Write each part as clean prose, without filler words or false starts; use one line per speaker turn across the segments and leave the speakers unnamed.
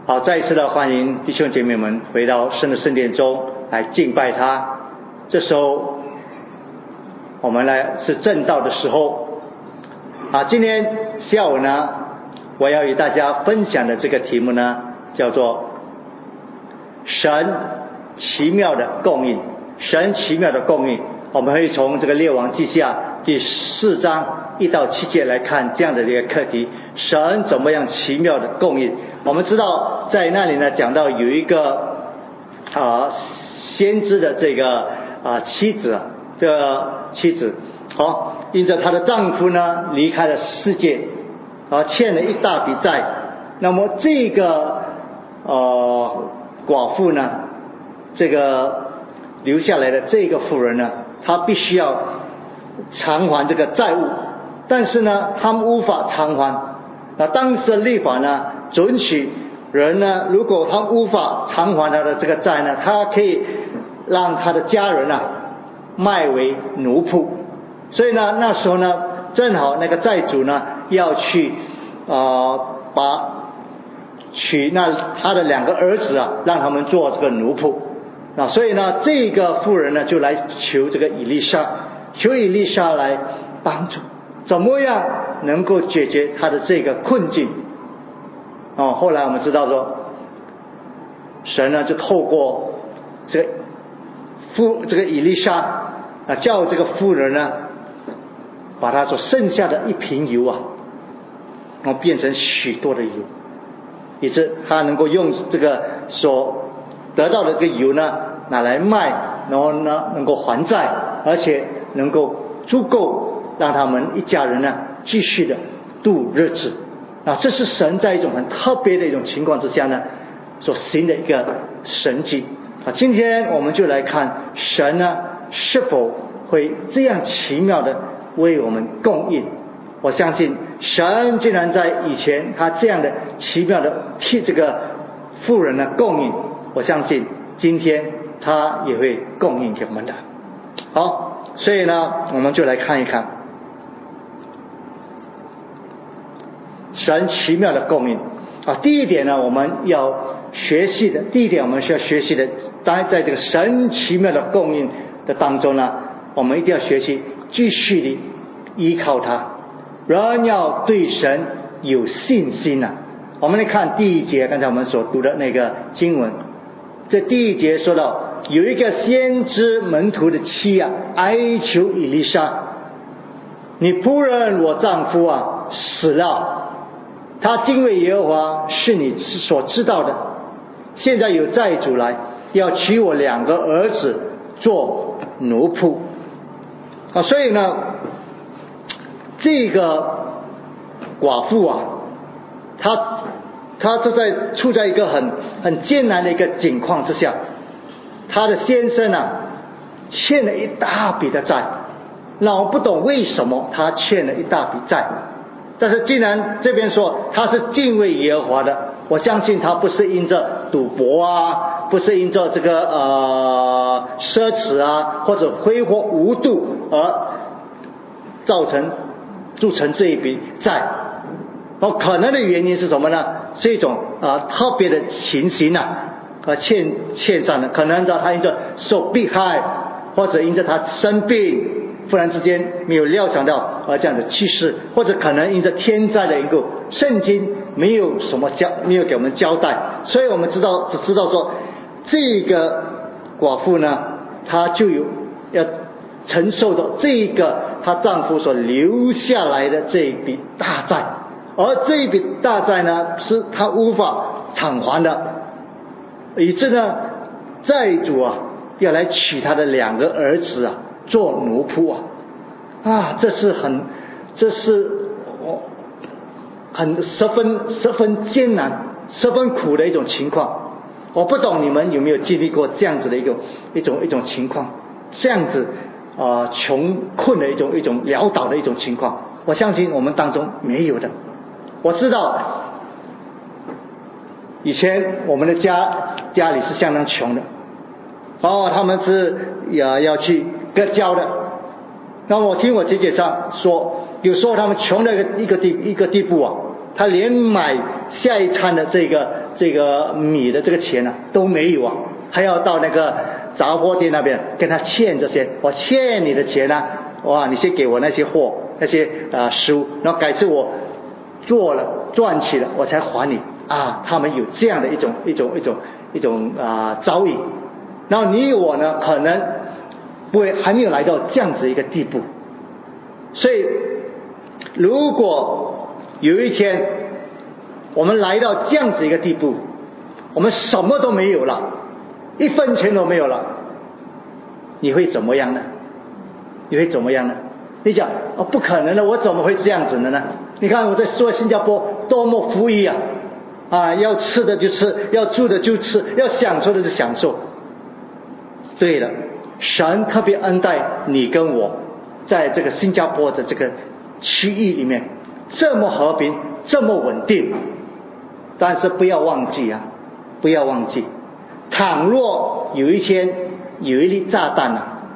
好，再一次的欢迎弟兄姐妹们回到神的圣殿中来敬拜他。这时候我们来是正道的时候今天下午呢，我要与大家分享的这个题目呢，叫做神奇妙的供应。神奇妙的供应，我们会从这个列王记下第4章1到7节来看这样的一个课题，神怎么样奇妙的供应。我们知道在那里呢，讲到有一个先知的这个妻子，因着她的丈夫呢离开了世界欠了一大笔债。那么这个寡妇呢，这个留下来的这个妇人呢，她必须要偿还这个债务，但是呢他们无法偿还。当时的律法呢准许人呢，如果他无法偿还他的这个债呢，他可以让他的家人卖为奴仆。所以呢那时候呢，正好那个债主呢要去娶他的2个儿子让他们做这个奴仆。所以呢这个妇人呢就来求这个以利沙来帮助，怎么样能够解决他的这个困境。后来我们知道说，神呢就透过这个以利沙叫这个妇人呢，把他所剩下的一瓶油变成许多的油，以致他能够用这个所得到的这个油呢拿来卖，然后呢能够还债，而且能够足够让他们一家人呢继续的度日子。这是神在一种很特别的一种情况之下呢所行的一个神迹。今天我们就来看神呢是否会这样奇妙的为我们供应。我相信神既然在以前他这样的奇妙的替这个妇人呢供应，我相信今天他也会供应给我们的。好，所以呢我们就来看一看神奇妙的供应第一点呢，我们要学习的，当然在这个神奇妙的供应的当中呢，我们一定要学习继续的依靠他，人要对神有信心我们来看第1节，刚才我们所读的那个经文，这第1节说到，有一个先知门徒的妻哀求以利沙，你仆人我丈夫死了，他敬畏耶和华是你所知道的，现在有债主来要娶我2个儿子做奴仆。所以呢这个寡妇她就处在一个很艰难的一个境况之下，她的先生欠了一大笔的债。那我不懂为什么他欠了一大笔债，但是既然这边说他是敬畏耶和华的，我相信他不是因着赌博不是因着这个奢侈或者挥霍无度而铸成这一笔债。可能的原因是什么呢？是一种特别的情形欠债的，可能他因着受迫害，或者因着他生病忽然之间没有料想到这样的去世，或者可能因着天灾的缘故，圣经没有给我们交代。所以我们只知道说这个寡妇呢，她就有要承受到这个她丈夫所留下来的这一笔大债，而这一笔大债呢是她无法偿还的，以致呢债主要来娶她的2个儿子做奴仆这是十分艰难十分苦的一种情况。我不懂你们有没有经历过这样子的一种情况，这样子穷困的一种潦倒的一种情况。我相信我们当中没有的。我知道以前我们的家里是相当穷的他们是要去割交的。那么我听我姐姐说，有时候他们穷的一个地步他连买下一餐的这个米的这个钱呢都没有啊，还要到那个杂货店那边跟他欠这些，我欠你的钱啊，哇，你先给我那些货那些食物，然后改次我做了赚起了我才还你啊。他们有这样的一种遭遇，然后你我呢可能还没有来到这样子一个地步。所以如果有一天我们来到这样子一个地步，我们什么都没有了，一分钱都没有了，你会怎么样呢？你会怎么样呢？你讲不可能的，我怎么会这样子的呢？你看我在说新加坡多么富裕啊，要吃的就吃，要住的就吃，要享受的就享受。对了，神特别恩待你跟我，在这个新加坡的这个区域里面这么和平这么稳定。但是不要忘记不要忘记，倘若有一天有一粒炸弹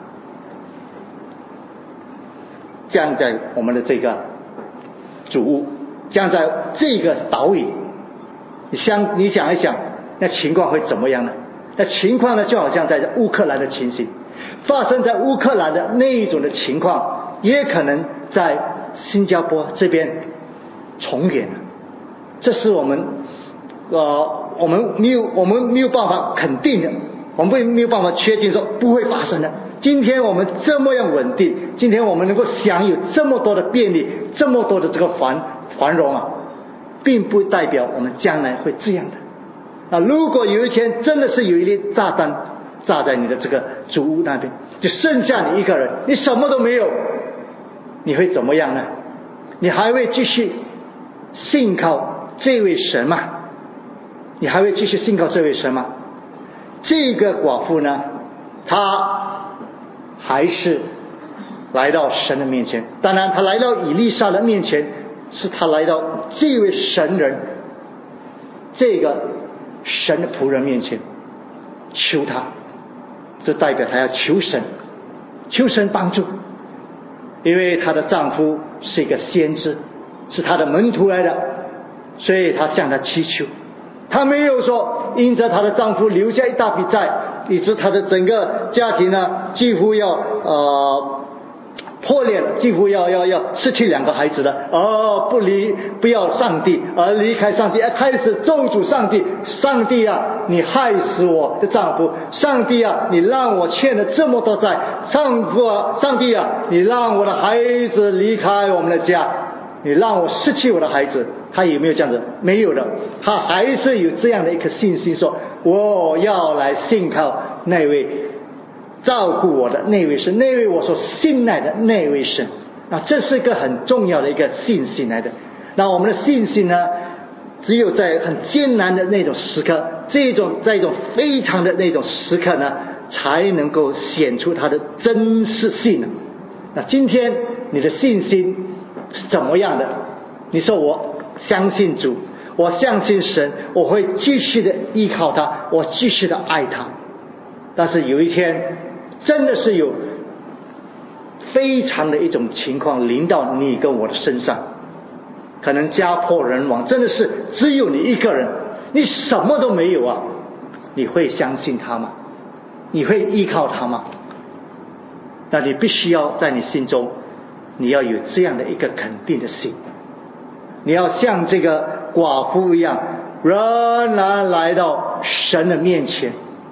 降在我们的这个主屋，降在这个岛屿，你想一想，那情况会怎么样呢？那情况呢就好像在乌克兰的情形，发生在乌克兰的那一种的情况，也可能在新加坡这边重演。这是我们没有办法肯定的，我们没有办法确定说不会发生的。今天我们这么样稳定，今天我们能够享有这么多的便利，这么多的这个繁荣并不代表我们将来会这样的。如果有一天真的是有一粒炸弹炸在你的这个主屋那边，就剩下你一个人，你什么都没有，你会怎么样呢？你还会继续信靠这位神吗？你还会继续信靠这位神吗？这个寡妇呢，她还是来到神的面前。当然她来到以利沙的面前，是她来到这位神人，这个神的仆人面前求他，这代表她要求神帮助。因为她的丈夫是一个先知，是她的门徒来的，所以她向他祈求。她没有说因着她的丈夫留下一大笔债，以致她的整个家庭呢几乎要破裂了，几乎要失去2个孩子了，不要上帝，而离开上帝，开始咒诅上帝。上帝你害死我的丈夫，上帝你让我欠了这么多债，上帝你让我的孩子离开我们的家，你让我失去我的孩子。他有没有这样子？没有的，他还是有这样的一颗信心，说我要来信靠那位照顾我的那位神，那位我所信赖的那位神。这是一个很重要的一个信心来的。那我们的信心呢，只有在很艰难的那种时刻，在一种非常的那种时刻呢，才能够显出它的真实性。那今天你的信心是怎么样的？你说我相信主，我相信神，我会继续的依靠他，我继续的爱他。但是有一天真的是有非常的一种情况临到你跟我的身上，可能家破人亡，真的是只有你一个人，你什么都没有你会相信他吗？你会依靠他吗？那你必须要在你心中，你要有这样的一个肯定的心，你要像这个寡妇一样，仍然来到神的面前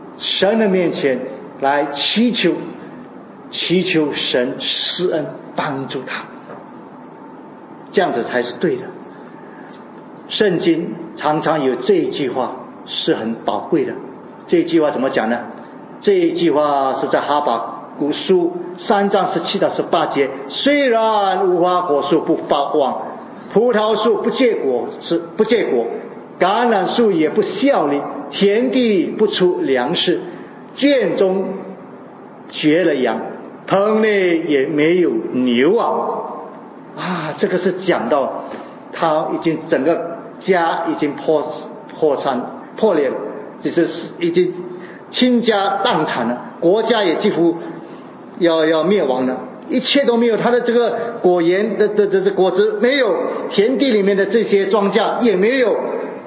来祈求神施恩帮助他，这样子才是对的。圣经常常有这一句话是很宝贵的。这一句话怎么讲呢？这一句话是在哈巴谷书3章17到18节。虽然无花果树不发旺，葡萄树不结果，橄榄树也不效力，田地不出粮食，圈中绝了羊，棚内也没有牛这个是讲到他已经整个家已经破裂了，就是已经倾家荡产了，国家也几乎要灭亡了，一切都没有，他的这个果园的果子没有，田地里面的这些庄稼也没有，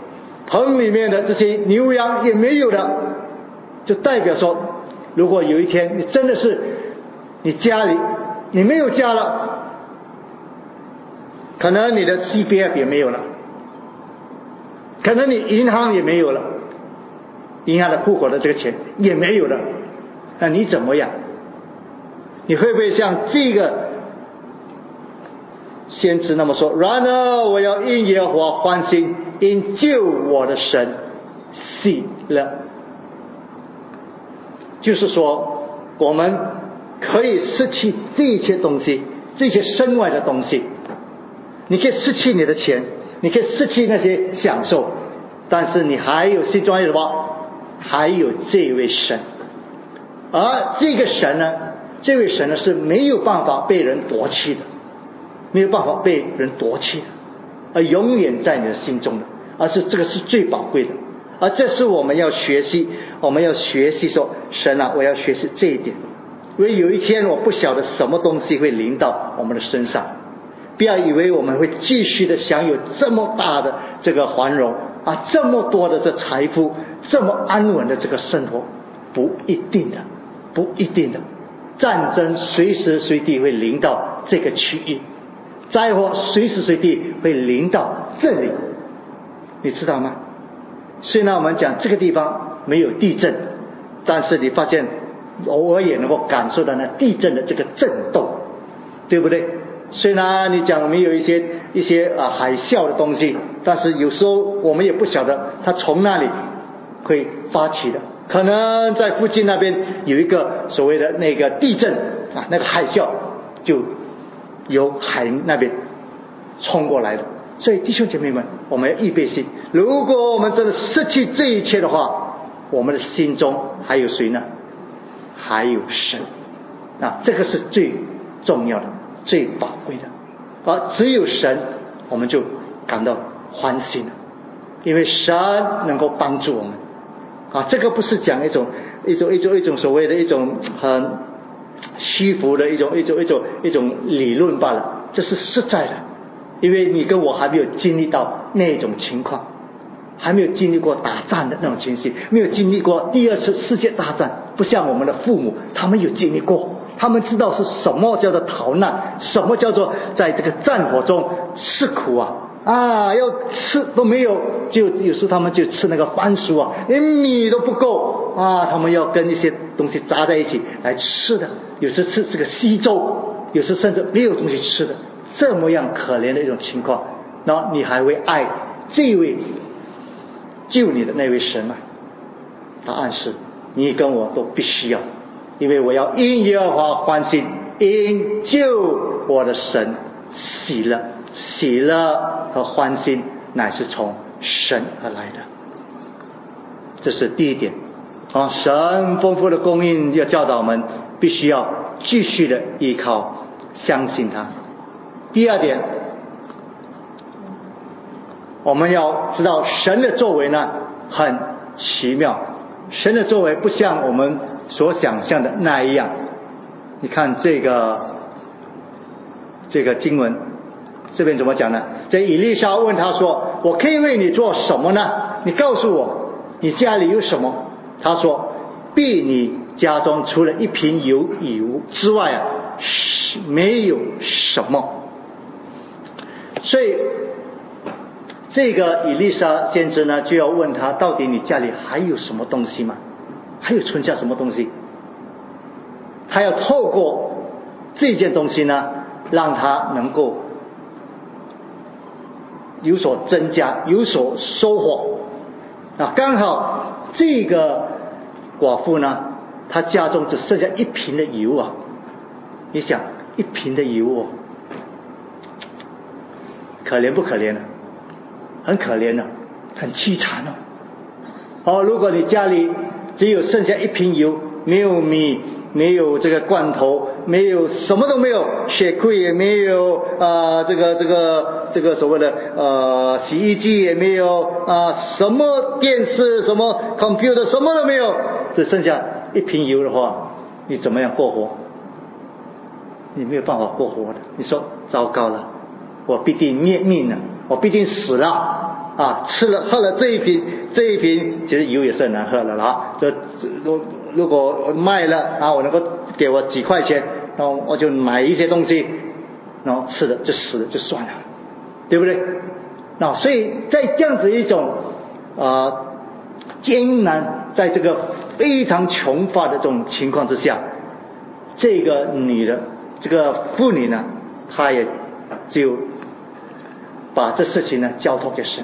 棚里面的这些牛羊也没有了，就代表说，如果有一天你真的是你家里你没有家了，可能你的 CPF 也没有了，可能你银行也没有了，银行的户口的这个钱也没有了，那你怎么样？你会不会像这个先知那么说，然而我要因耶和华欢心，因救我的神喜乐。就是说我们可以失去这一切东西，这些身外的东西，你可以失去你的钱，你可以失去那些享受，但是你还有心中有什么？还有这位神。而这个神呢，这位神呢是没有办法被人夺去的，没有办法被人夺去的，而永远在你的心中的，而是这个是最宝贵的。而这是我们要学习，我们要学习说，神啊，我要学习这一点，因为有一天我不晓得什么东西会临到我们的身上，不要以为我们会继续的享有这么大的这个繁荣啊，这么多的这财富，这么安稳的这个生活，不一定的，不一定的。战争随时随地会临到这个区域，灾祸随时随地会临到这里，你知道吗？虽然我们讲这个地方没有地震，但是你发现偶尔也能够感受到那地震的这个震动，对不对？虽然你讲没有一些海啸的东西，但是有时候我们也不晓得它从哪里会发起的，可能在附近那边有一个所谓的那个地震啊，那个海啸就由海那边冲过来的。所以弟兄姐妹们，我们要预备心，如果我们真的失去这一切的话，我们的心中还有谁呢？还有神啊，这个是最重要的，最宝贵的。而只有神，我们就感到欢喜了，因为神能够帮助我们啊。这个不是讲一种所谓的一种很虚浮的一种理论罢了，这是实在的。因为你跟我还没有经历到那种情况，还没有经历过打仗的那种情形，没有经历过第二次世界大战，不像我们的父母，他们有经历过，他们知道是什么叫做逃难，什么叫做在这个战火中吃苦啊，要吃都没有，就有时他们就吃那个番薯啊，连米都不够啊，他们要跟一些东西杂在一起来吃的，有时吃这个稀粥，有时甚至没有东西吃的，这么样可怜的一种情况，那你还会爱这位救你的那位神吗？答案是你跟我都必须要，因为我要因耶和华欢心，因救我的神喜乐。喜乐和欢心乃是从神而来的，这是第一点啊。神丰富的供应要教导我们必须要继续的依靠相信他。第二点，我们要知道神的作为呢很奇妙，神的作为不像我们所想象的那一样。你看这个经文这边怎么讲呢？这以利沙问他说，我可以为你做什么呢？你告诉我你家里有什么？他说，必你家中除了一瓶油之外没有什么。所以这个以利沙先知呢就要问他，到底你家里还有什么东西吗？还有存下什么东西？他要透过这件东西呢，让他能够有所增加，有所收获啊。刚好这个寡妇呢，她家中只剩下一瓶的油啊。你想一瓶的油可怜不可怜呢？很可怜呢，很凄惨哦。如果你家里只有剩下一瓶油，没有米，没有这个罐头，没有什么都没有，雪柜也没有这个所谓的洗衣机也没有什么电视什么 computer 什么都没有，只剩下一瓶油的话，你怎么样过活？你没有办法过活的。你说糟糕了，我必定灭命了，我必定死了吃了喝了这一瓶，其实油也是很难喝的啦。如果卖了我能够给我几块钱，然后我就买一些东西，然后吃了就死了就算了，对不对？所以在这样子一种艰难，在这个非常穷乏的这种情况之下，这个女的这个妇女呢，她也就把这事情呢交托给神。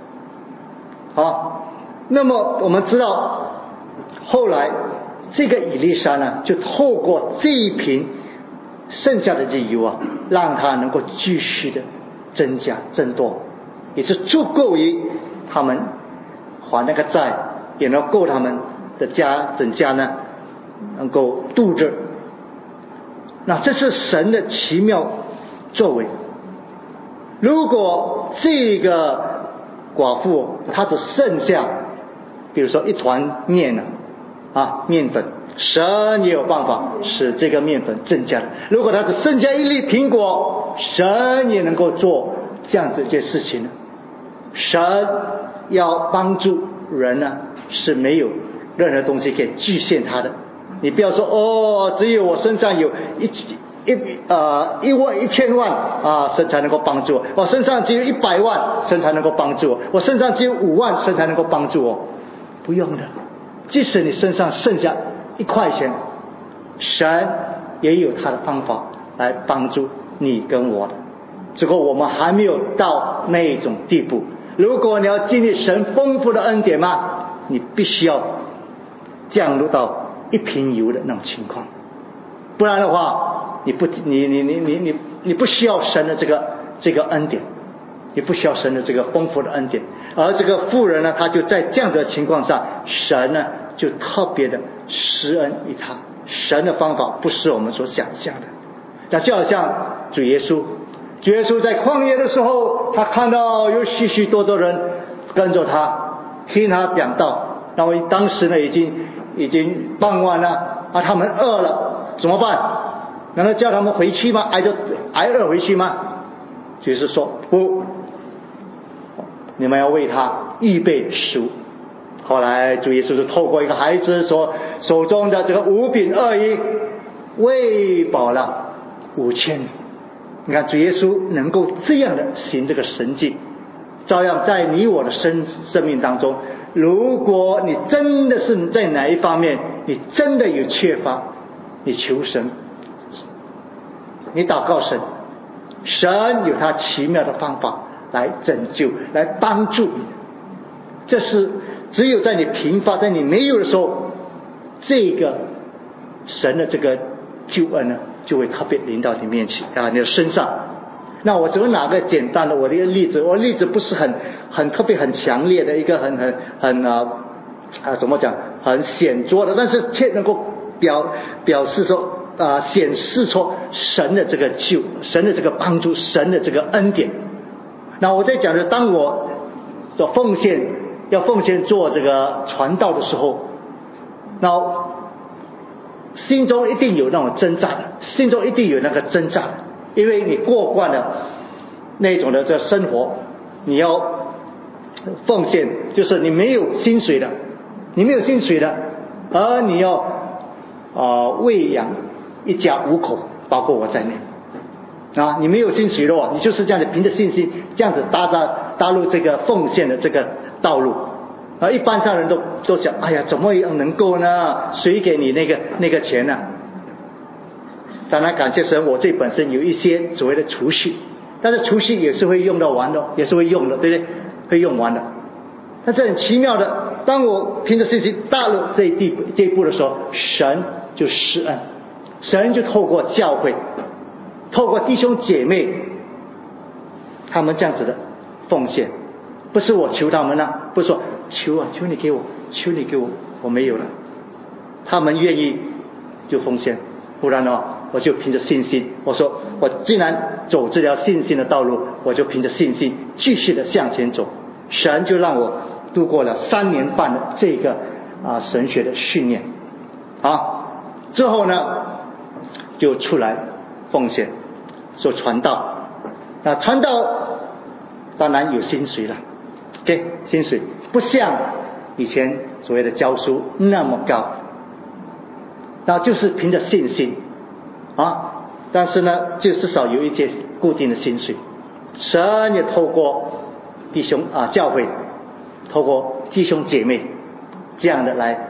那么我们知道后来这个以利沙呢，就透过这一瓶剩下的这油让他能够继续的增加增多，也是足够于他们还那个债，也能够他们的整家呢能够度日。那这是神的奇妙作为。如果这个寡妇她只剩下比如说一团面面粉，神也有办法使这个面粉增加的。如果她只剩下一粒苹果，神也能够做这样子一件事情的。神要帮助人呢，是没有任何东西可以局限他的。你不要说只有我身上有1000万神才能够帮助我，我身上只有100万神才能够帮助我，我身上只有5万神才能够帮助我。不用的，即使你身上剩下1块钱，神也有他的方法来帮助你跟我的，只不过我们还没有到那种地步。如果你要经历神丰富的恩典嘛，你必须要降入到一瓶油的那种情况，不然的话你不需要神的这个恩典，你不需要神的这个丰富的恩典。而这个妇人呢，她就在这样的情况上，神呢就特别的施恩于她。神的方法不是我们所想象的。那就好像主耶稣在旷野的时候，他看到有许许多多人跟着他听他讲道，然后当时呢已经傍晚了他们饿了怎么办？难道叫他们回去吗？挨饿回去吗？主耶稣说不，你们要为他预备食物。后来主耶稣就透过一个孩子手中的这个5饼2鱼喂饱了5000人。你看主耶稣能够这样的行这个神迹，照样在你我的生命当中，如果你真的是在哪一方面你真的有缺乏，你求神，你祷告神，神有他奇妙的方法来拯救来帮助你。这是只有在你贫乏在你没有的时候，这个神的这个救恩呢就会特别临到你面前你的身上。那我只会拿个简单的我的一个例子，我的例子不是很特别很强烈的一个很怎么讲很显著的，但是却能够表示说显示出神的这个神的这个帮助，神的这个恩典。那我在讲的，当我要奉献做这个传道的时候，那心中一定有那种挣扎的，心中一定有那个挣扎的，因为你过惯了那种的这生活，你要奉献，就是你没有薪水的，而你要喂养一家5口，包括我在内你没有薪水的话，你就是这样子凭着信心这样子踏入这个奉献的这个道路。一般上人都想，哎呀，怎么样能够呢？谁给你那个钱呢？当然感谢神，我这本身有一些所谓的储蓄，但是储蓄也是会用到完的，也是会用的，对不对？会用完的。那这很奇妙的，当我凭着信心踏入这一步的时候，神就施恩，神就透过教会，透过弟兄姐妹，他们这样子的奉献，不是我求他们不是说求你给我，我没有了，他们愿意就奉献，不然我就凭着信心，我说我既然走这条信心的道路，我就凭着信心继续的向前走。神就让我度过了3年半的这个神学的训练之后呢就出来奉献做传道。那传道当然有薪水了， 薪水不像以前所谓的教书那么高，那就是凭着信心啊，但是呢就至少有一些固定的薪水。神也透过弟兄教会，透过弟兄姐妹这样的来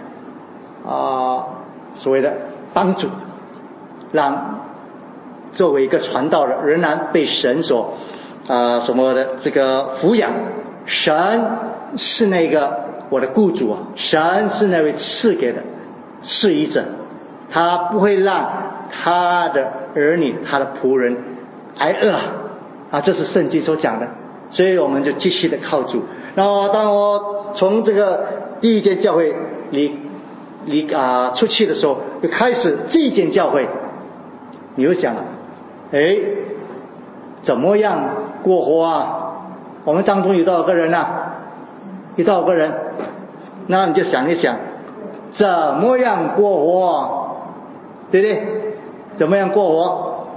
所谓的帮助，让作为一个传道的仍然被神所什么的这个抚养。神是那个我的雇主神是那位赐给的赐予者，他不会让他的儿女他的仆人挨饿这是圣经所讲的。所以我们就继续的靠主。然后当我从这个第一间教会出去的时候，就开始这一间教会，你又想怎么样过活我们当中有多少个人有多少个人？那你就想一想，怎么样过活对不对？怎么样过活？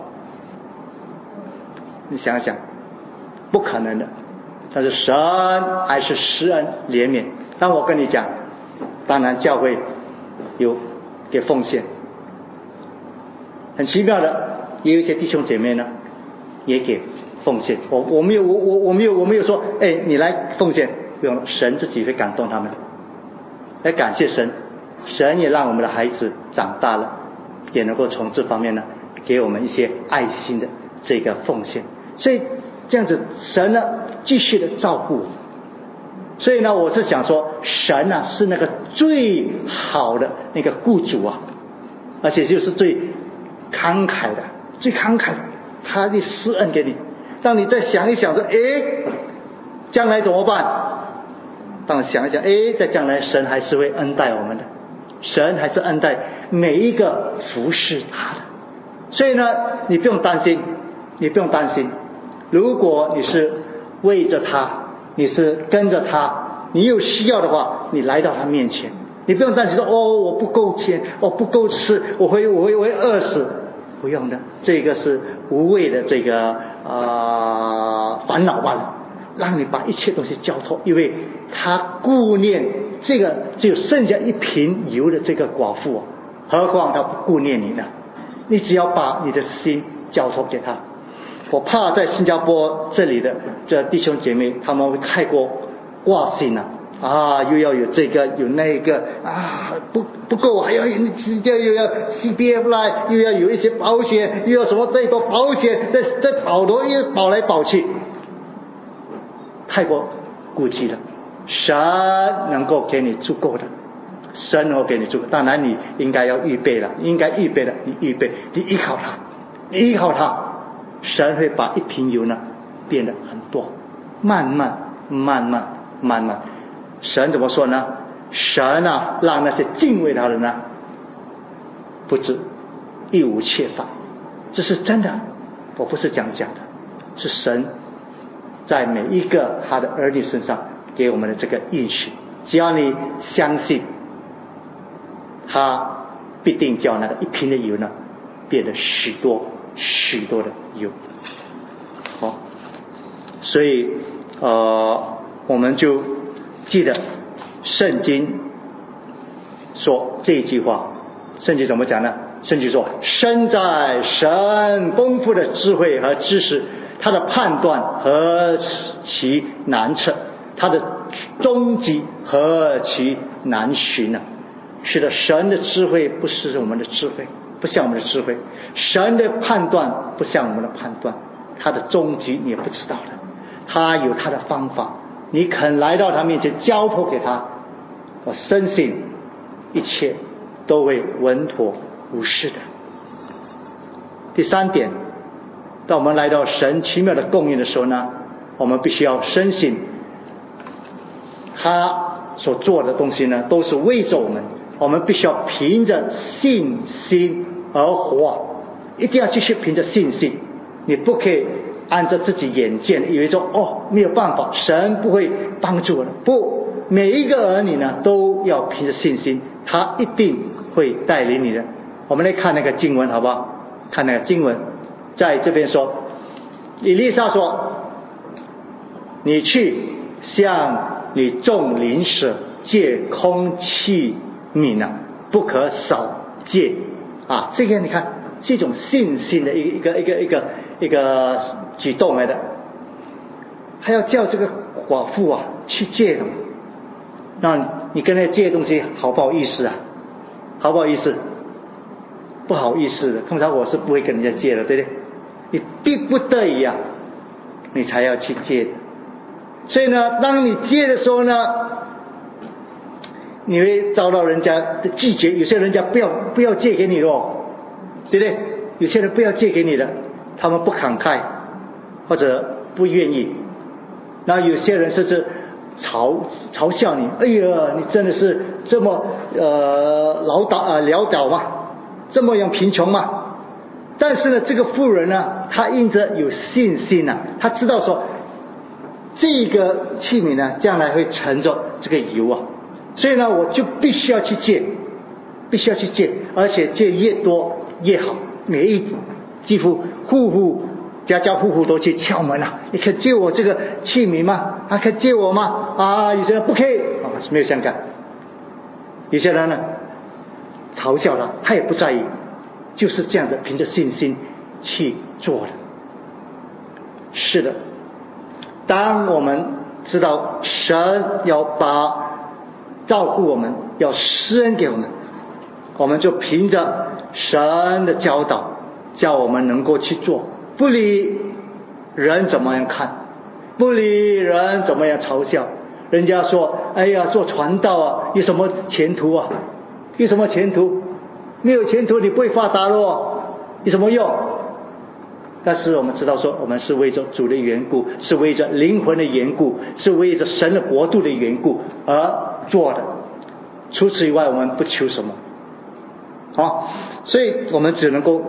你想想，不可能的。但是神还是施恩怜悯。但我跟你讲，当然教会有给奉献，很奇妙的，也有一些弟兄姐妹呢也给奉献。我没有说你来奉献，不用，神自己会感动他们。来感谢神，神也让我们的孩子长大了，也能够从这方面呢给我们一些爱心的这个奉献。所以这样子神呢继续的照顾。所以呢我是想说，神是那个最好的那个雇主而且就是最慷慨的，他的施恩给你，让你再想一想说将来怎么办？当想一想在将来神还是会恩待我们的，神还是恩待每一个服侍他的。所以呢你不用担心，如果你是为着他，你是跟着他，你有需要的话，你来到他面前，你不用担心说我不够钱，我不够吃，我会饿死，不用的。这个是无谓的这个烦恼罢了，让你把一切东西交托，因为他顾念这个只有剩下一瓶油的这个寡妇何况他不顾念你呢？你只要把你的心交托给他。我怕在新加坡这里的这弟兄姐妹他们会太过挂心又要有这个有那个不够，还要又要 CPF 来，又要有一些保险，又要什么这个保险在保罗又保来保去，太过顾忌了。神能够给你足够的，神能够给你足够，当然你应该要预备了，你预备，你依靠他，神会把一瓶油呢变得很多，慢慢。神怎么说呢？神让那些敬畏他的呢不止一无缺乏，这是真的，我不是讲假的，是神在每一个他的儿女身上给我们的这个应许。只要你相信，他必定叫那个一瓶的油呢变得许多的油。所以我们就记得圣经说这句话。圣经怎么讲呢？圣经说，身在神丰富的智慧和知识，他的判断何其难测，他的终极何其难寻呢？是的，神的智慧不是我们的智慧，不像我们的智慧，神的判断不像我们的判断，他的终极你也不知道的，他有他的方法，你肯来到他面前交托给他，我深信一切都会稳妥无事的。第三点，当我们来到神奇妙的供应的时候呢，我们必须要深信他所做的东西呢都是为着我们，我们必须要凭着信心而活，一定要继续凭着信心，你不可以按照自己眼见以为说没有办法，神不会帮助我的。不，每一个儿女呢都要凭着信心，他一定会带领你的。我们来看那个经文好不好？看那个经文在这边说，以利沙说，你去像你种灵舍借空器皿啊，不可少借啊。这个你看是一种信心的一个举动来的。还要叫这个寡妇啊去借的，那你跟他借东西好不好意思啊？好不好意思？不好意思的，通常我是不会跟人家借的，对不对？你逼不得已啊，你才要去借的。所以呢，当你借的时候呢，你会遭到人家的拒绝。有些人家不要借给你的哦，对不对？有些人不要借给你的，他们不慷慨或者不愿意。那有些人甚至嘲笑你，哎呀，你真的是这么潦倒吗？这么样贫穷吗？但是呢，这个妇人呢，她因着有信心啊，她知道说这个器皿呢，将来会盛着这个油啊，所以呢，我就必须要去借，而且借越多越好。几乎家户户都去敲门啊，你可以借我这个器皿吗？可以借我吗？啊，有些人不可以，没有相干。有些人呢嘲笑他，他也不在意，就是这样的，凭着信心去做的。是的，当我们知道神要照顾我们，要施恩给我们，我们就凭着神的教导，叫我们能够去做。不理人怎么样看，不理人怎么样嘲笑，人家说哎呀，做传道啊有什么前途啊？有什么前途？没有前途，你不会发达咯，有什么用？但是我们知道说，我们是为着主的缘故，是为着灵魂的缘故，是为着神的国度的缘故而做的。除此以外，我们不求什么。好，所以我们只能够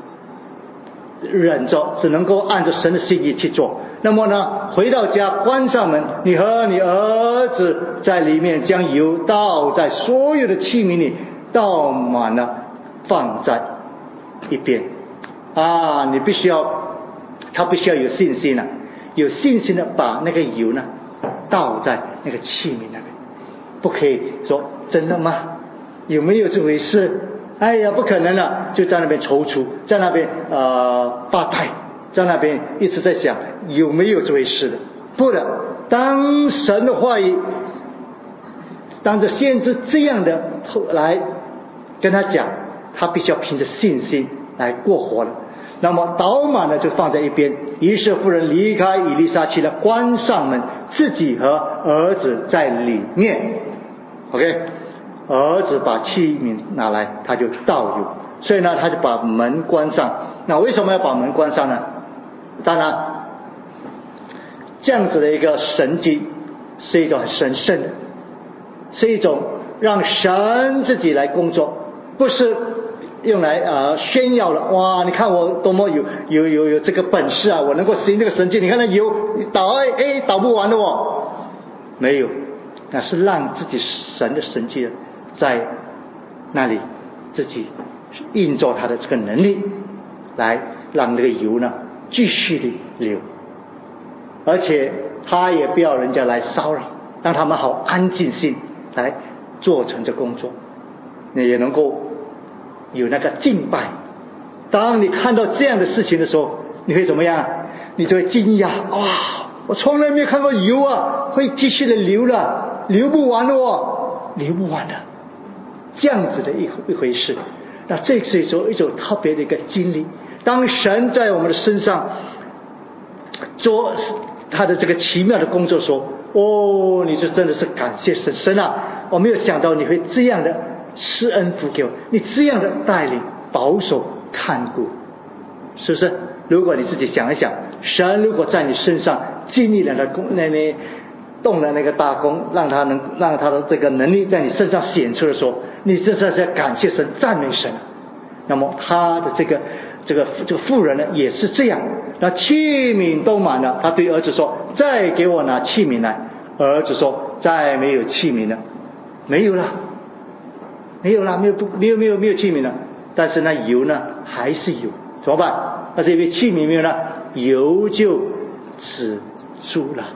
忍着，只能够按着神的心意去做。那么呢，回到家关上门，你和你儿子在里面将油倒在所有的器皿里，倒满了放在一边啊！他必须要有信心啊，有信心的把那个油呢倒在那个器皿那边，不可以说真的吗？有没有这回事？哎呀，不可能了，就在那边踌躇，在那边发呆，在那边一直在想有没有这回事的。不的，当神的话语，当着先知这样的来跟他讲，他必须要凭着信心来过活了。那么倒满了就放在一边。于是妇人离开以利沙去了，关上门，自己和儿子在里面。OK， 儿子把器皿拿来，他就倒油，所以呢，他就把门关上。那为什么要把门关上呢？当然，这样子的一个神迹是一个很神圣的，是一种让神自己来工作，不是用来炫耀了。哇，你看我多么有这个本事啊！我能够行这个神迹，你看那油倒不完的哦。没有，那是让自己神的神迹在那里自己运作他的这个能力，来让这个油呢继续的流，而且他也不要人家来骚扰，让他们好安静心来做成这工作，你也能够有那个敬拜。当你看到这样的事情的时候，你会怎么样？你就会惊讶，哇，我从来没有看过油啊会继续的流了，流不完的哦，流不完的，这样子的一回事。那这是一种特别的一个经历。当神在我们的身上做他的这个奇妙的工作的时候，哦，你就真的是感谢神。神啊，我没有想到你会这样的施恩福给我，你这样的带领保守看顾，是不是？如果你自己想一想，神如果在你身上经历了那动了那个大功，让他的这个能力在你身上显出的时候，你这是在感谢神赞美神。那么他的这个妇人呢也是这样，那器皿都满了，他对儿子说，再给我拿器皿来。儿子说，再没有器皿了，没有器皿了。但是那油呢还是有，怎么办？但是因为器皿没有了，油就止住了。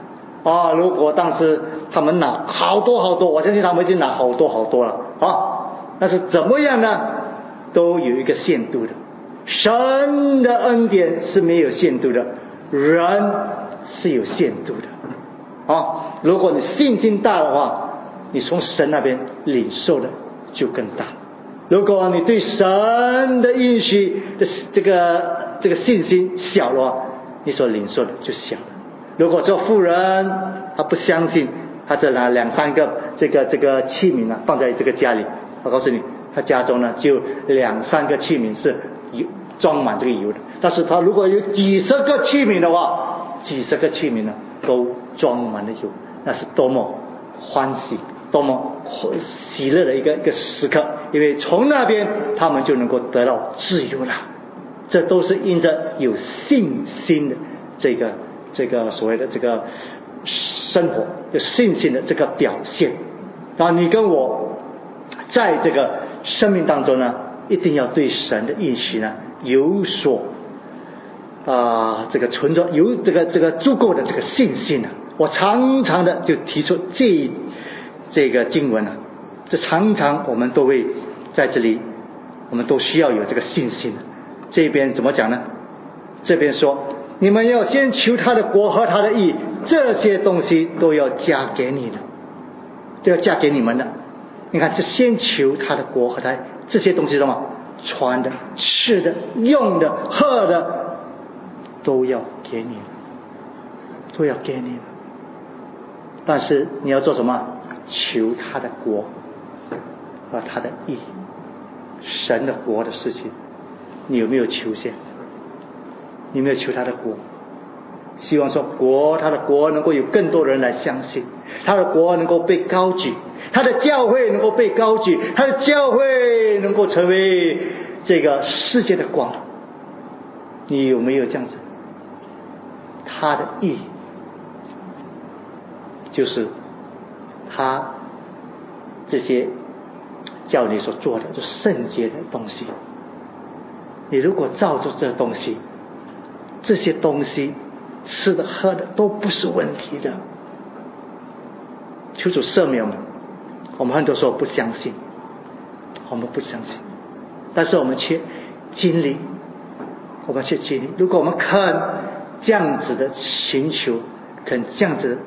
如果当时他们拿好多好多，我相信他们已经拿好多好多了但是怎么样呢，都有一个限度的。神的恩典是没有限度的，人是有限度的如果你信心大的话，你从神那边领受的就更大。如果你对神的应许的这个信心小的话，你所领受的就小了。如果做妇人他不相信，他就拿2-3个这个器皿放在这个家里，我告诉你，他家中呢就2-3个器皿是装满这个油的。但是他如果有几十个器皿的话，几十个器皿呢都装满了油，那是多么欢喜多么喜乐的一个时刻，因为从那边他们就能够得到自由了。这都是因着有信心的这个所谓的这个生活，有信心的这个表现。你跟我在这个生命当中呢，一定要对神的应许呢有所这个存着，有这个足够的这个信心我常常的就提出这个经文这常常我们都会在这里，我们都需要有这个信心这边怎么讲呢？这边说，你们要先求他的国和他的义，这些东西都要加给你的，都要加给你们的。你看，这先求他的国和他这些东西，什么穿的、吃的、用的、喝的，都要给你，都要给你。但是你要做什么？求他的国和他的义，神的国的事情，你有没有求先？你有没有求他的国？希望说他的国能够有更多人来相信，他的国能够被高举，他的教会能够被高举，他的教会能够成为这个世界的光。你有没有这样子？他的义就是他这些叫你所做的就圣洁的东西，你如果照着这东西，这些东西吃的喝的都不是问题的。求主赦免我们，我们很多时候不相信，我们不相信，但是我们却经历，如果我们肯这样子的寻求，肯这样子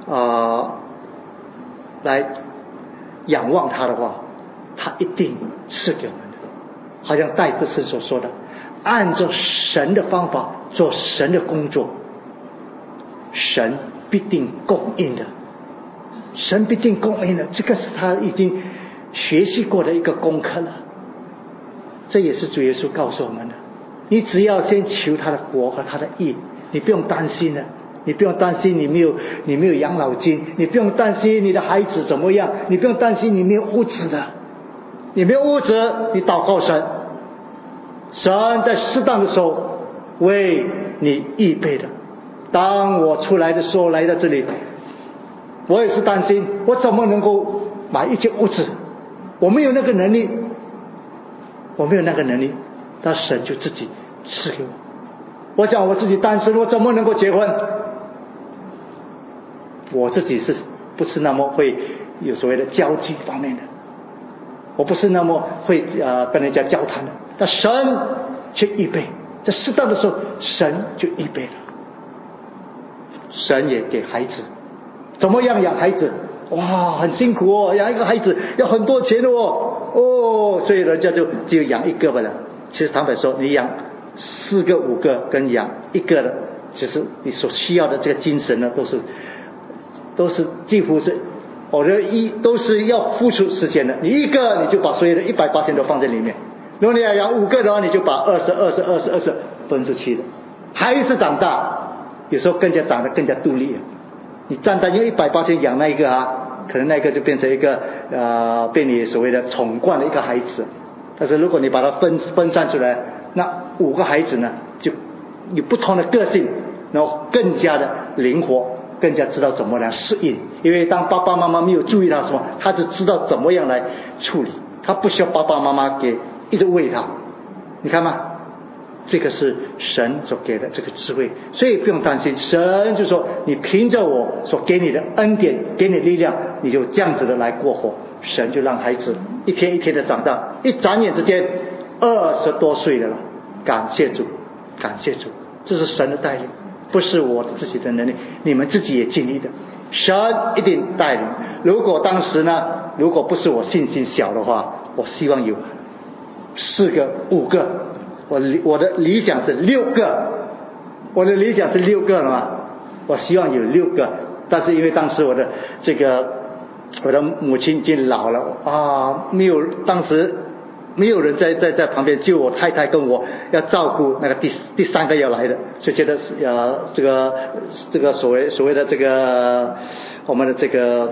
来仰望他的话，他一定赐给我们的。好像戴德森所说的，按照神的方法做神的工作，神必定供应的，神必定供应的。这个是他已经学习过的一个功课了。这也是主耶稣告诉我们的，你只要先求他的国和他的义，你不用担心的，你不用担心你没有养老金，你不用担心你的孩子怎么样，你不用担心你没有物质的，你没有物质，你祷告神，神在适当的时候为你预备的。当我出来的时候来到这里，我也是担心我怎么能够买一间屋子，我没有那个能力，但神就自己赐给我。我想我自己单身，我怎么能够结婚？我自己是不是那么会有所谓的交际方面的，我不是那么会跟人家交谈的，但神却预备，在适当的时候神就预备了。神也给孩子，怎么样养孩子？哇，很辛苦哦，养一个孩子要很多钱哦，所以人家就养一个吧了。其实坦白说，你养4个5个跟养一个的，其实你所需要的这个精神呢，都是几乎是，我觉得都是要付出时间的。你一个你就把所有的100%都放在里面，如果你要养5个的话，你就把20分出去的。孩子长大，有时候长得更加独立了。你单单用100%养那一个可能那个就变成一个被你所谓的宠惯的一个孩子。但是如果你把它分散出来，那5个孩子呢，就有不同的个性，然后更加的灵活，更加知道怎么来适应。因为当爸爸妈妈没有注意他什么，他就知道怎么样来处理，他不需要爸爸妈妈一直喂他。你看吗？ 这个是神所给的这个智慧，所以不用担心。神就说你凭着我所给你的恩典，给你力量，你就这样子的来过活。神就让孩子一天一天的长大，一转眼之间20多岁了，感谢主，感谢主，这是神的带领，不是我自己的能力，你们自己也尽力的，神一定带领。如果当时呢，如果不是我信心小的话，我希望有4个5个，我的理想是6个，我的理想是6个了嘛，我希望有6个，但是因为当时我的母亲已经老了啊，当时没有人在旁边，就我太太跟我要照顾那个第3个要来的，所以觉得这个所谓的这个我们的这个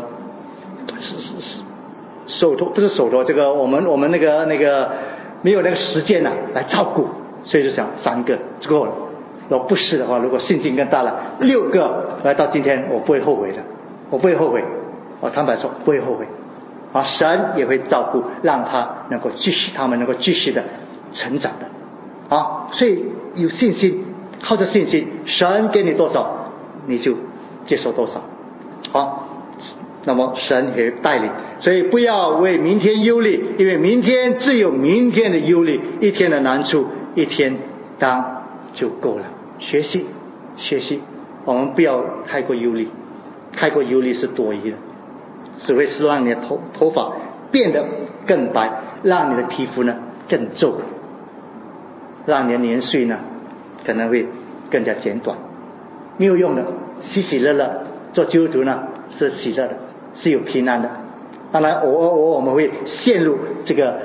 手托，不是手托，这个我们那个没有那个时间来照顾，所以就想3个就够了。如果不是的话，如果信心更大了，6个来到今天，我不会后悔的，我不会后悔，我坦白说不会后悔。神也会照顾，让他们能够继续的成长的所以有信心，靠着信心，神给你多少你就接受多少那么神也带领，所以不要为明天忧虑，因为明天自有明天的忧虑，一天的难处一天当就够了。学习，我们不要太过忧虑，太过忧虑是多余的，只会是让你的头发变得更白，让你的皮肤呢更皱，让你的年岁呢可能会更加减短，没有用的。喜乐乐做基督徒呢是喜乐的，是有平安的。当然偶尔我们会陷入这个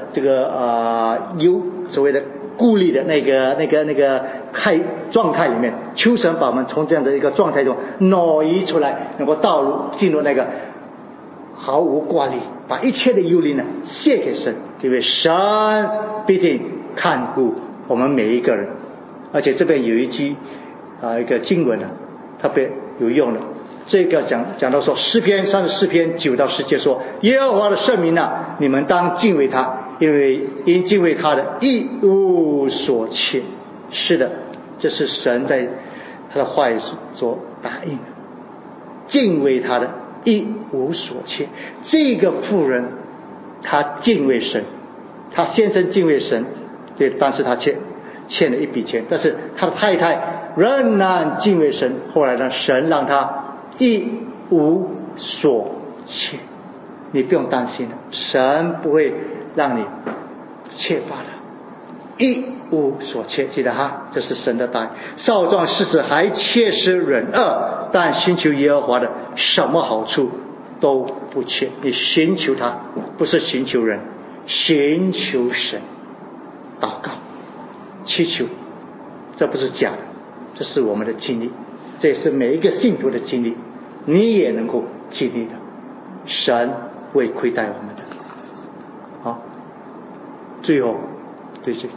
所谓的顾虑的那个状态里面，求神把我们从这样的一个状态中挪移出来，能够进入那个毫无挂虑，把一切的忧虑呢卸给神，因为神必定看顾我们每一个人。而且这边有一句一个经文特别有用的，这个讲到说诗篇34篇9到10节说，耶和华的圣名你们当敬畏他，因敬畏他的一无所缺。是的，这是神在他的话语所答应的，敬畏他的一无所缺。这个妇人她敬畏神，她先生敬畏神，对，但是她欠了一笔钱，但是她的太太仍然敬畏神，后来呢，神让她一无所缺。你不用担心了，神不会让你缺乏的，一无所缺。记得这是神的答应。少壮士子还切实忍恶，但寻求耶和华的，什么好处都不缺。你寻求他，不是寻求人，寻求神，祷告祈求，这不是假的，这是我们的经历，这也是每一个信徒的经历，你也能够经历的。神会亏待我们的。好，最后对这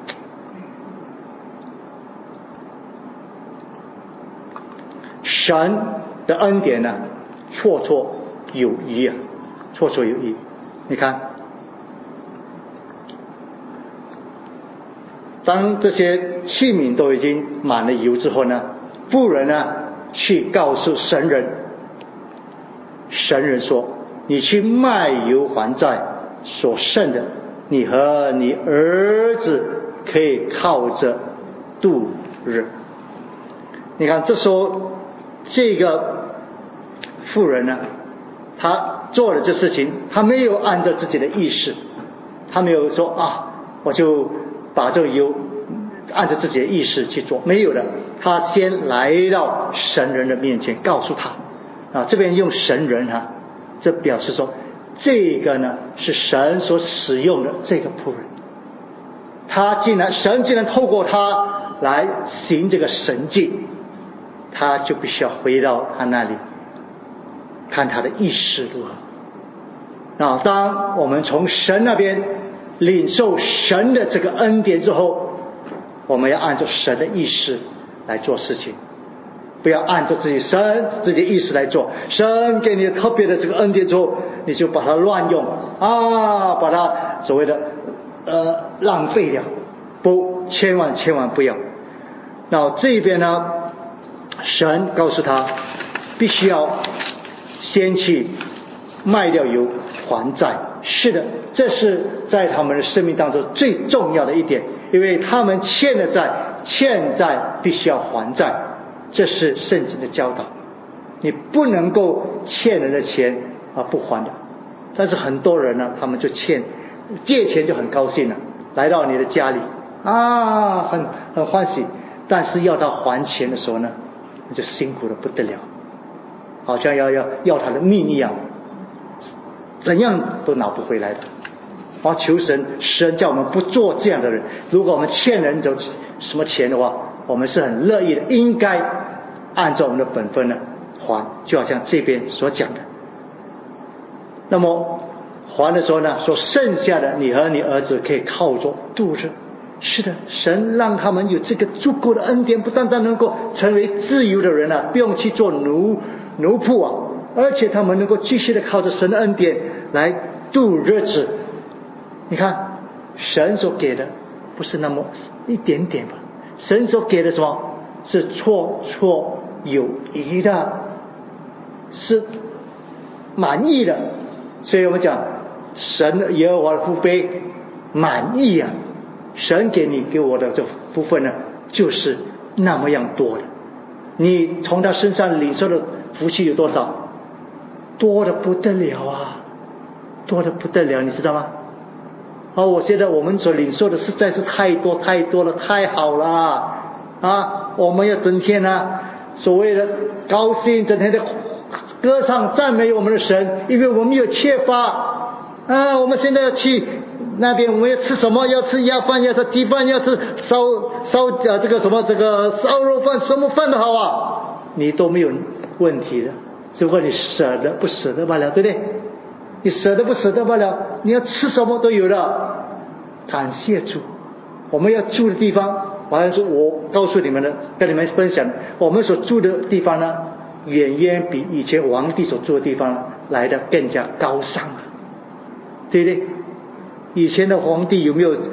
神的恩典呢，绰绰有余绰绰有余。你看，当这些器皿都已经满了油之后呢，妇人呢去告诉神人说，你去卖油还债，所剩的你和你儿子可以靠着度日。你看，这时候这个妇人呢，她做了这事情，她没有按照自己的意识，她没有说我就把这个油按照自己的意识去做，没有的。她先来到神人的面前，告诉他这边用神人这表示说这个呢是神所使用的这个仆人，神竟然透过他来行这个神迹，他就必须要回到他那里看他的意识如何。当我们从神那边领受神的这个恩典之后，我们要按照神的意识来做事情，不要按照自己的意识来做。神给你特别的这个恩典之后，你就把它乱用把它所谓的浪费掉。千万不要。 那这边呢，神告诉他必须要先去卖掉油还债。是的，这是在他们的生命当中最重要的一点，因为他们欠的债，欠债必须要还债，这是圣经的教导。你不能够欠人的钱不还的。但是很多人呢，他们就借钱就很高兴了，来到你的家里很欢喜，但是要到还钱的时候呢，那就辛苦的不得了，好像要他的命一样，怎样都拿不回来的。求神叫我们不做这样的人。如果我们欠人什么钱的话，我们是很乐意的，应该按照我们的本分呢还，就好像这边所讲的。那么还的时候呢，说剩下的你和你儿子可以靠着度日。是的，神让他们有这个足够的恩典，不单单能够成为自由的人不用去做奴仆而且他们能够继续的靠着神的恩典来度日子。你看神所给的不是那么一点点吧，神所给的什么是绰绰有余的，是满意的。所以我们讲神耶和华的福杯满意神给我的这部分呢，就是那么样多的。你从他身上领受的福气有多少？多的不得了多的不得了，你知道吗？我觉得我们所领受的实在是太多了，太好了我们要整天所谓的高兴，整天的歌唱赞美我们的神，因为我们有缺乏我们现在要去那边，我们要吃什么？要吃鸭饭，要吃鸡饭，要吃烧这个烧肉饭，什么饭都好你都没有问题的，只不过你舍得不舍得罢了，对不对？你舍得不舍得罢了，你要吃什么都有了。感谢主。我们要住的地方，好像是我告诉你们的，跟你们分享，我们所住的地方呢，远远比以前皇帝所住的地方来的更加高尚对不对？以前的皇帝有没有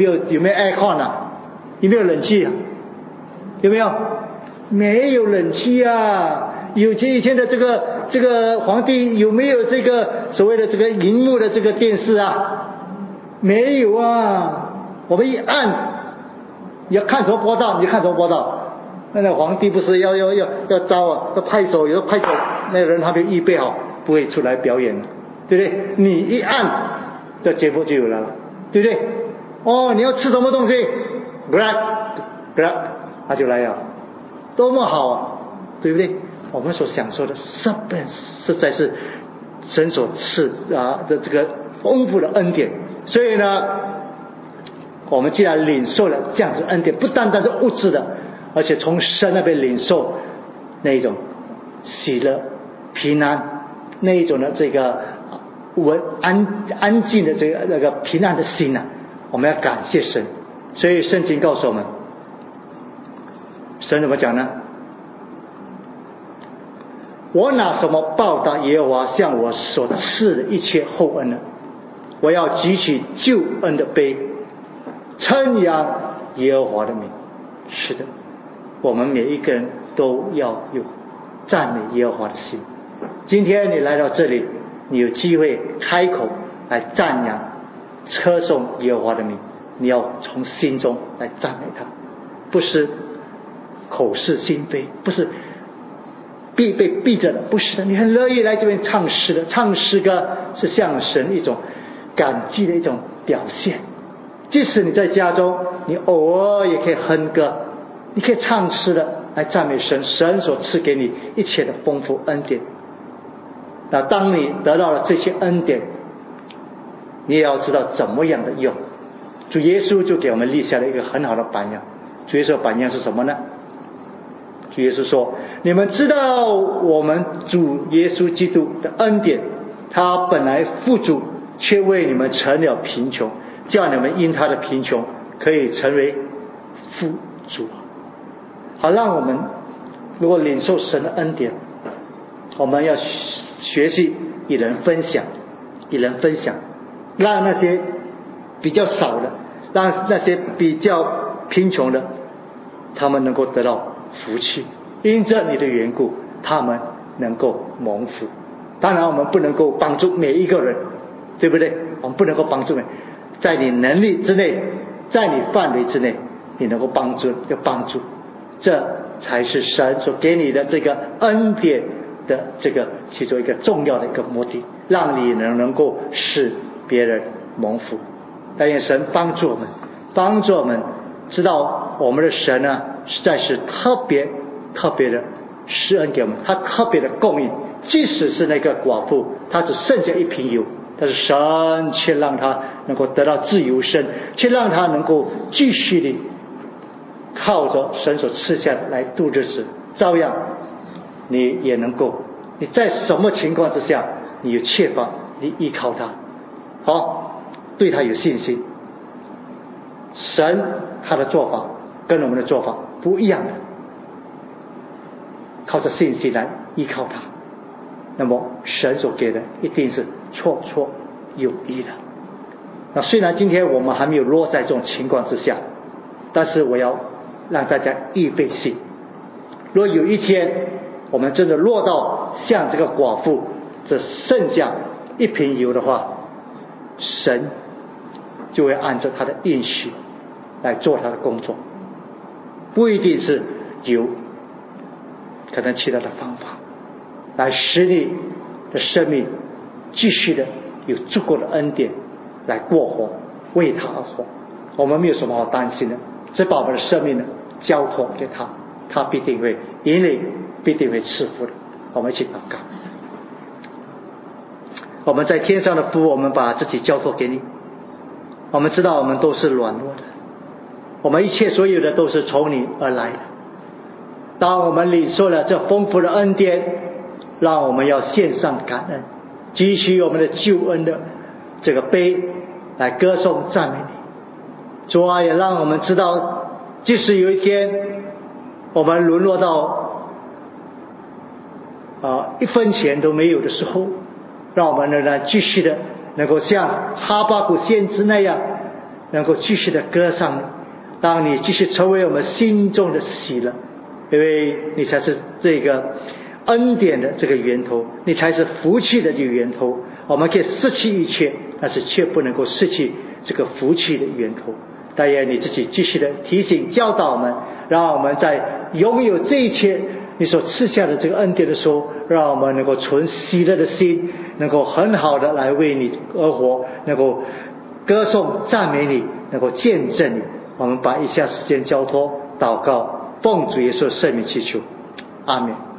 aircon 有没有冷气有没有？没有冷气以前的这个皇帝有没有这个所谓的这个荧幕的这个电视没有我们一按，你要看什么播道你看什么播道。那个皇帝不是要招要拍手，有拍手，那个人他们预备好不会出来表演对不对？你一按这节目就有了，对不对？你要吃什么东西 grab 他就来了，多么好对不对？我们所享受的实在是神所赐的这个丰富的恩典。所以呢，我们既然领受了这样子恩典，不单单是物质的，而且从神那边领受那一种喜乐平安，那一种的这个安静的那个平安的心我们要感谢神。所以圣经告诉我们，神怎么讲呢？我拿什么报答耶和华向我所赐的一切厚恩呢？我要举起救恩的杯，称扬耶和华的名。是的，我们每一个人都要有赞美耶和华的心。今天你来到这里，你有机会开口来赞扬称颂耶和华的名，你要从心中来赞美他，不是口是心非，不是被逼着的，不是的，你很乐意来这边唱诗的。唱诗歌是向神一种感激的一种表现。即使你在家中，你偶尔也可以哼歌，你可以唱诗的来赞美神，神所赐给你一切的丰富恩典。那当你得到了这些恩典，你也要知道怎么样的用。主耶稣就给我们立下了一个很好的榜样。主耶稣的榜样是什么呢？主耶稣说，你们知道我们主耶稣基督的恩典，他本来富足，却为你们成了贫穷，叫你们因他的贫穷可以成为富足。好，让我们如果领受神的恩典，我们要学习与人分享，让那些比较少的，让那些比较贫穷的他们能够得到福气，因着你的缘故，他们能够蒙福。当然我们不能够帮助每一个人，对不对？我们不能够帮助在你能力之内，在你范围之内，你能够帮助就帮助，这才是神所给你的这个恩典的这个其中一个重要的一个目的，让你能够使别人蒙福。但愿神帮助我们知道我们的神呢，实在是特别的施恩给我们，他特别的供应。即使是那个寡妇，她只剩下一瓶油，但是神却让她能够得到自由身，却让她能够继续的靠着神所赐下的来度日子。照样你也能够，你在什么情况之下你有缺乏，你依靠他，好，对他有信心。神他的做法跟我们的做法不一样的，靠着信心来依靠他，那么神所给的一定是绰绰有余的。那虽然今天我们还没有落在这种情况之下，但是我要让大家预备心，若有一天我们真的落到像这个寡妇只剩下一瓶油的话，神就会按照他的应许来做他的工作，不一定是油，可能其他的方法来使你的生命继续的有足够的恩典来过活，为他而活。我们没有什么好担心的，只把我们的生命呢交托给他，他必定会引领，必定会赐福的。我们一起祷告。我们在天上的父，我们把自己交托给你。我们知道我们都是软弱的，我们一切所有的都是从你而来的。当我们领受了这丰富的恩典，让我们要献上感恩，汲取我们的救恩的这个杯来歌颂赞美你。主啊，也让我们知道，即使有一天我们沦落到一分钱都没有的时候，让我们仍然继续的能够像哈巴谷先知那样，能够继续的歌颂你，让你继续成为我们心中的喜乐，因为你才是这个恩典的这个源头，你才是福气的这个源头。我们可以失去一切，但是却不能够失去这个福气的源头。但愿你自己继续的提醒教导我们，让我们在拥有这一切你所赐下的这个恩典的时候，让我们能够存喜乐的心，能够很好的来为你而活，能够歌颂赞美你，能够见证你。我们把以下时间交托祷告，奉主耶稣圣名祈求，阿们。